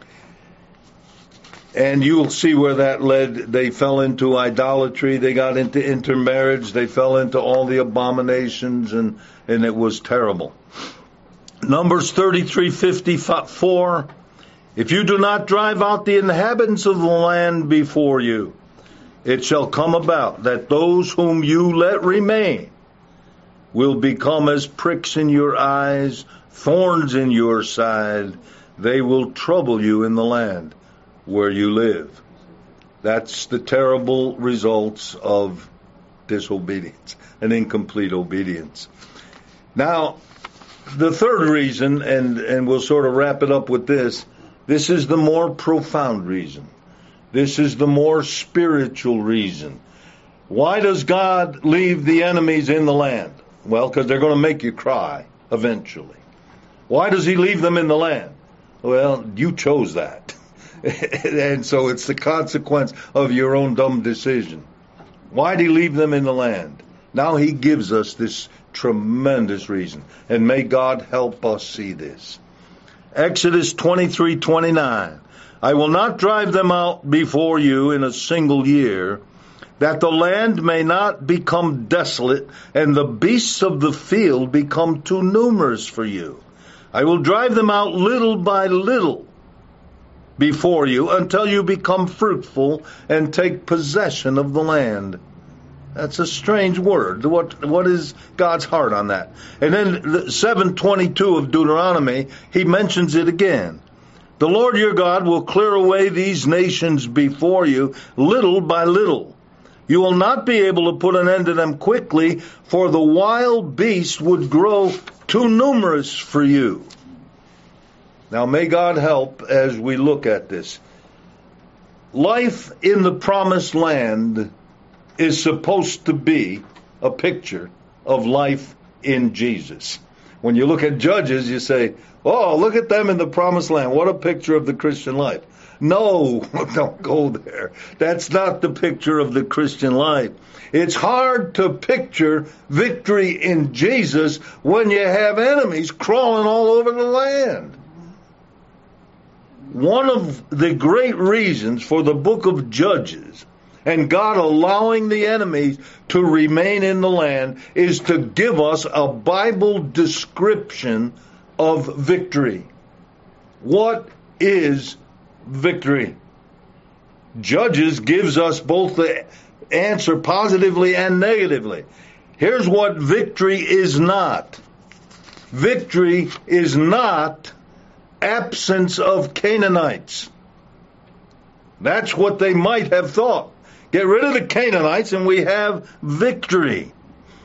And you'll see where that led. They fell into idolatry. They got into intermarriage. They fell into all the abominations, and, and it was terrible. Numbers thirty-three fifty-four. If you do not drive out the inhabitants of the land before you, it shall come about that those whom you let remain will become as pricks in your eyes, thorns in your side. They will trouble you in the land where you live. That's the terrible results of disobedience, an incomplete obedience. Now, the third reason, and, and we'll sort of wrap it up with this, this is the more profound reason. This is the more spiritual reason. Why does God leave the enemies in the land? Well, because they're going to make you cry eventually. Why does he leave them in the land? Well, you chose that. And so it's the consequence of your own dumb decision. Why did he leave them in the land? Now he gives us this tremendous reason. And may God help us see this. Exodus twenty-three twenty-nine. I will not drive them out before you in a single year, that the land may not become desolate, and the beasts of the field become too numerous for you. I will drive them out little by little before you, until you become fruitful and take possession of the land. That's a strange word. What what is God's heart on that? And then seven twenty-two of Deuteronomy, he mentions it again. The Lord your God will clear away these nations before you, little by little. You will not be able to put an end to them quickly, for the wild beasts would grow too numerous for you. Now may God help as we look at this. life in the promised land is supposed to be a picture of life in Jesus. When you look at Judges, you say, oh, look at them in the promised land. What a picture of the Christian life. No, don't go there. That's not the picture of the Christian life. It's hard to picture victory in Jesus when you have enemies crawling all over the land. One of the great reasons for the book of Judges and God allowing the enemies to remain in the land is to give us a Bible description of victory. What is victory? Judges gives us both the answer positively and negatively. Here's what victory is not. Victory is not absence of Canaanites. That's what they might have thought. Get rid of the Canaanites and we have victory.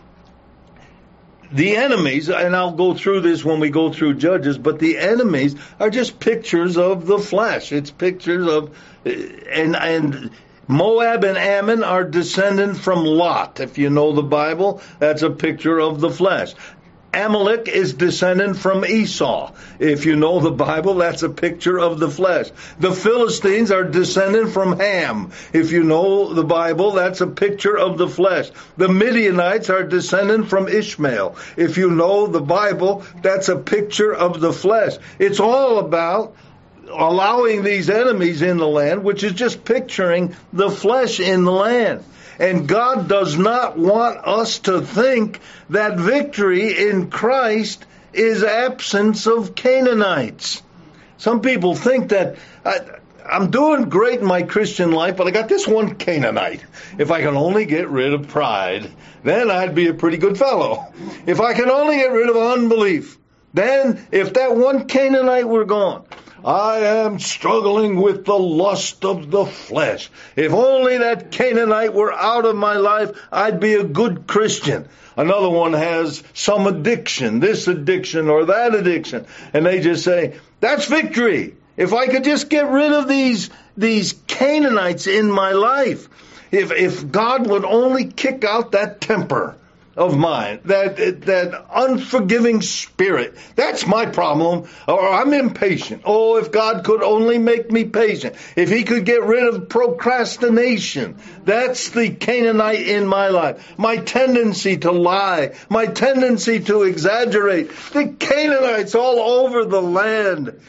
The enemies, and I'll go through this when we go through Judges, but the enemies are just pictures of the flesh. It's pictures of, and and Moab and Ammon are descended from Lot. If you know the Bible, that's a picture of the flesh. Amalek is descended from Esau. If you know the Bible, that's a picture of the flesh. The Philistines are descended from Ham. If you know the Bible, that's a picture of the flesh. The Midianites are descended from Ishmael. If you know the Bible, that's a picture of the flesh. It's all about allowing these enemies in the land, which is just picturing the flesh in the land. And God does not want us to think that victory in Christ is absence of Canaanites. Some people think that I, I'm doing great in my Christian life, but I got this one Canaanite. If I can only get rid of pride, then I'd be a pretty good fellow. If I can only get rid of unbelief, then if that one Canaanite were gone, I am struggling with the lust of the flesh. If only that Canaanite were out of my life, I'd be a good Christian. Another one has some addiction, this addiction or that addiction. And they just say, that's victory. If I could just get rid of these, these Canaanites in my life. If, if God would only kick out that temper of mine, that that unforgiving spirit. That's my problem. Or I'm impatient. Oh, if God could only make me patient. If he could get rid of procrastination. That's the Canaanite in my life. My tendency to lie. My tendency to exaggerate. The Canaanites all over the land.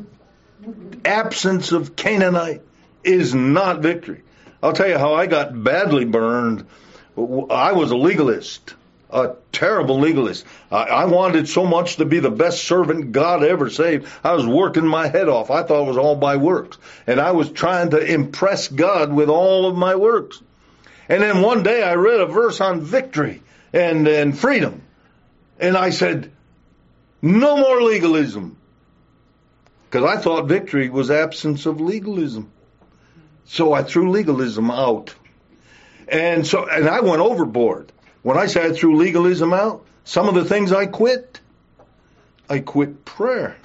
Absence of Canaanite is not victory. I'll tell you how I got badly burned. I was a legalist. A terrible legalist. I, I wanted so much to be the best servant God ever saved. I was working my head off. I thought it was all by works. And I was trying to impress God with all of my works. And then one day I read a verse on victory and, and freedom. And I said, no more legalism. Because I thought victory was absence of legalism. So I threw legalism out. And so, and I went overboard. When I say I threw legalism out, some of the things I quit. I quit prayer.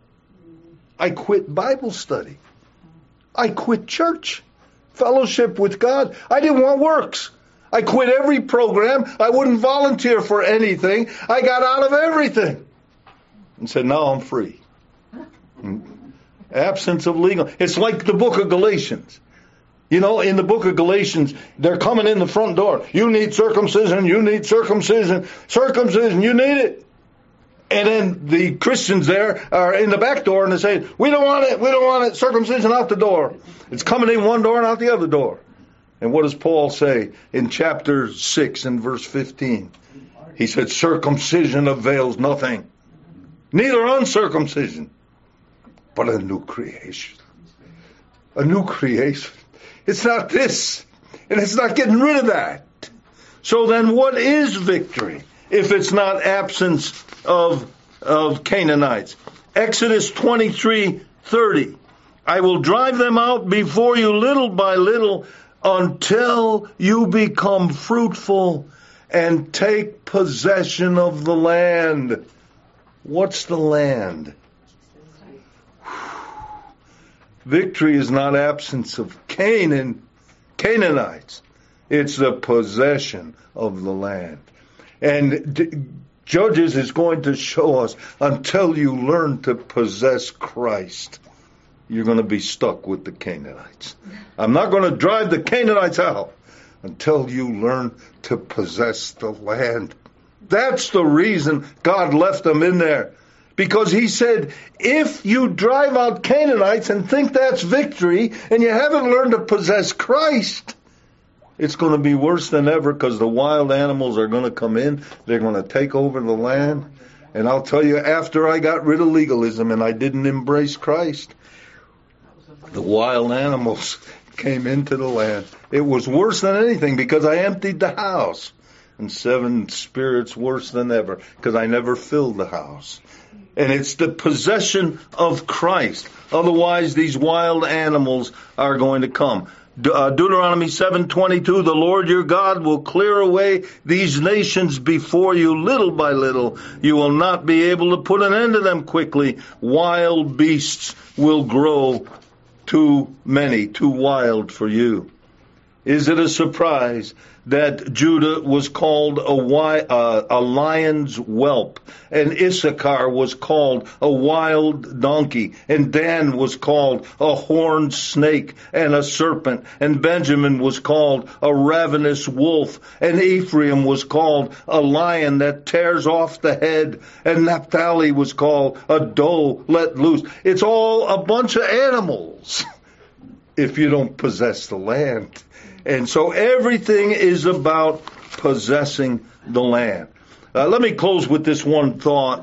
I quit Bible study. I quit church. Fellowship with God. I didn't want works. I quit every program. I wouldn't volunteer for anything. I got out of everything. And said, now I'm free. Absence of legal. It's like the book of Galatians. You know, in the book of Galatians, they're coming in the front door. You need circumcision, you need circumcision, circumcision, you need it. And then the Christians there are in the back door and they say, we don't want it, we don't want it, circumcision out the door. It's coming in one door and out the other door. And what does Paul say in chapter six and verse fifteen? He said, circumcision avails nothing, neither uncircumcision, but a new creation. A new creation. It's not this, and it's not getting rid of that. So then what is victory if it's not absence of, of Canaanites? Exodus twenty-three thirty. I will drive them out before you little by little until you become fruitful and take possession of the land. What's the land? Victory is not absence of Canaan, Canaanites. It's the possession of the land. And D- Judges is going to show us, until you learn to possess Christ, you're going to be stuck with the Canaanites. I'm not going to drive the Canaanites out until you learn to possess the land. That's the reason God left them in there. Because he said, if you drive out Canaanites and think that's victory, and you haven't learned to possess Christ, it's going to be worse than ever, because the wild animals are going to come in. They're going to take over the land. And I'll tell you, after I got rid of legalism and I didn't embrace Christ, the wild animals came into the land. It was worse than anything, because I emptied the house. And seven spirits worse than ever, because I never filled the house. And it's the possession of Christ. Otherwise, these wild animals are going to come. De- uh, Deuteronomy seven twenty-two, the Lord your God will clear away these nations before you little by little. You will not be able to put an end to them quickly. Wild beasts will grow too many, too wild for you. Is it a surprise that Judah was called a, wi- uh, a lion's whelp, and Issachar was called a wild donkey, and Dan was called a horned snake and a serpent, and Benjamin was called a ravenous wolf, and Ephraim was called a lion that tears off the head, and Naphtali was called a doe let loose? It's all a bunch of animals if you don't possess the land. And so everything is about possessing the land. Uh, let me close with this one thought.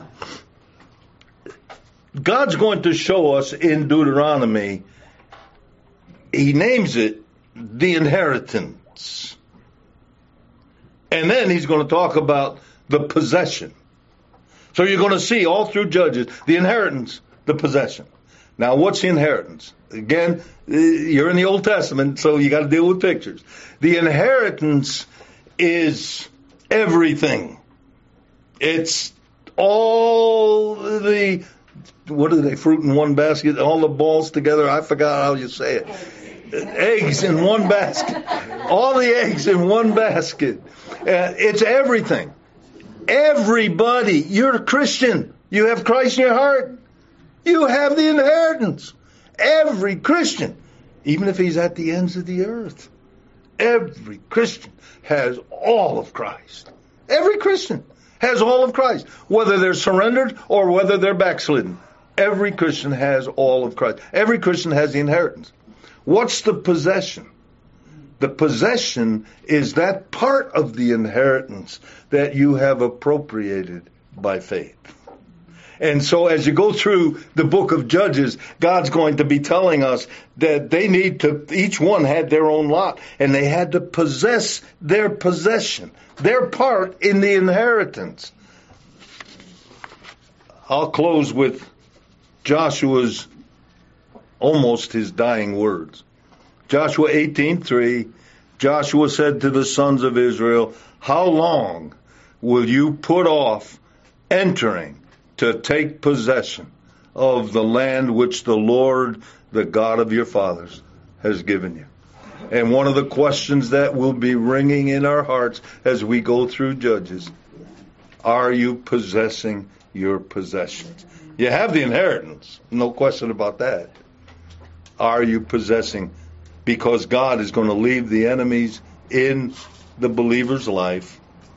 God's going to show us in Deuteronomy, he names it the inheritance. And then he's going to talk about the possession. So you're going to see all through Judges, the inheritance, the possession. Now, what's the inheritance? Again, you're in the Old Testament, so you got to deal with pictures. The inheritance is everything. It's all the, what are they, fruit in one basket, all the balls together. I forgot how you say it. Eggs in one basket. All the eggs in one basket. Uh, it's everything. Everybody. You're a Christian. You have Christ in your heart. You have the inheritance. Every Christian, even if he's at the ends of the earth, every Christian has all of Christ. Every Christian has all of Christ, whether they're surrendered or whether they're backslidden. Every Christian has all of Christ. Every Christian has the inheritance. What's the possession? The possession is that part of the inheritance that you have appropriated by faith. And so as you go through the book of Judges, God's going to be telling us that they need to, each one had their own lot, and they had to possess their possession, their part in the inheritance. I'll close with Joshua's, almost his dying words. Joshua eighteen three, Joshua said to the sons of Israel, how long will you put off entering to take possession of the land which the Lord, the God of your fathers, has given you? And one of the questions that will be ringing in our hearts as we go through Judges, are you possessing your possessions? You have the inheritance, no question about that. Are you possessing? Because God is going to leave the enemies in the believer's life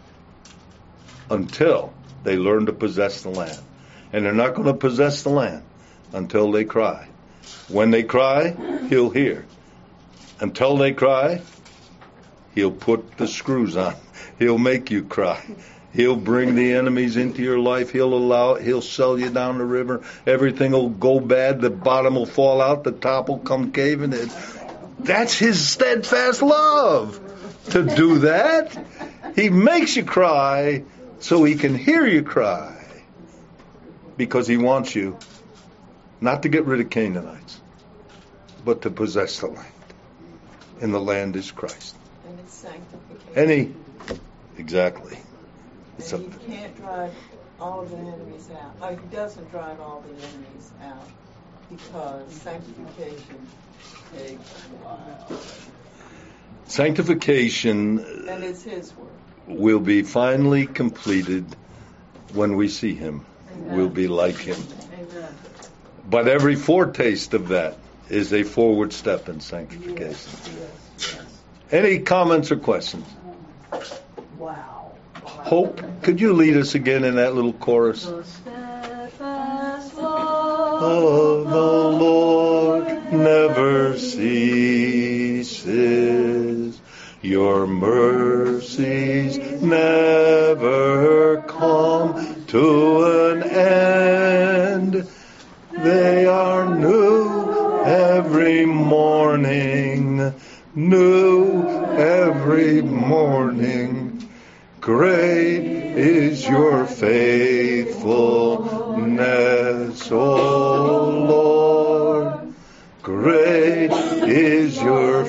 until they learn to possess the land. And they're not going to possess the land until they cry. When they cry, he'll hear. Until they cry, he'll put the screws on. He'll make you cry. He'll bring the enemies into your life. He'll allow, he'll sell you down the river. Everything will go bad. The bottom will fall out. The top will come caving in. That's his steadfast love to do that. He makes you cry so he can hear you cry. Because he wants you not to get rid of Canaanites, but to possess the land. And the land is Christ. And it's sanctification. Any, exactly. It's And he can't drive all of the enemies out. Oh, he doesn't drive all the enemies out. Because sanctification takes a while. Sanctification And it's His work. Will be finally completed when we see Him. Amen. We'll be like Him. Amen. But every foretaste of that is a forward step in sanctification. Yes, yes, yes. Any comments or questions? Wow. Hope, could you lead us again in that little chorus? The steadfast love Of the Lord never ceases. Your mercies never come to an end. They are new every morning, new every morning. Great is your faithfulness, O Lord. Great is your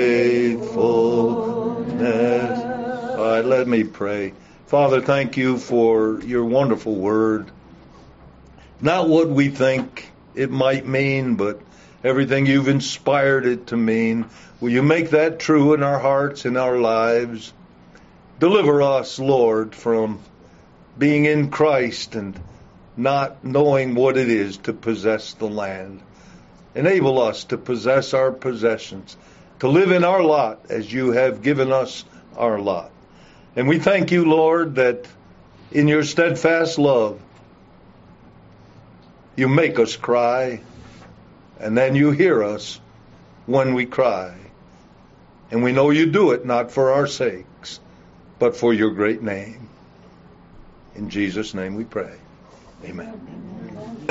faithfulness. All right, let me pray. Father, thank you for your wonderful word. Not what we think it might mean, but everything you've inspired it to mean. Will you make that true in our hearts, in our lives? Deliver us, Lord, from being in Christ and not knowing what it is to possess the land. Enable us to possess our possessions, to live in our lot as you have given us our lot. And we thank you, Lord, that in your steadfast love, you make us cry, and then you hear us when we cry. And we know you do it not for our sakes, but for your great name. In Jesus' name we pray. Amen.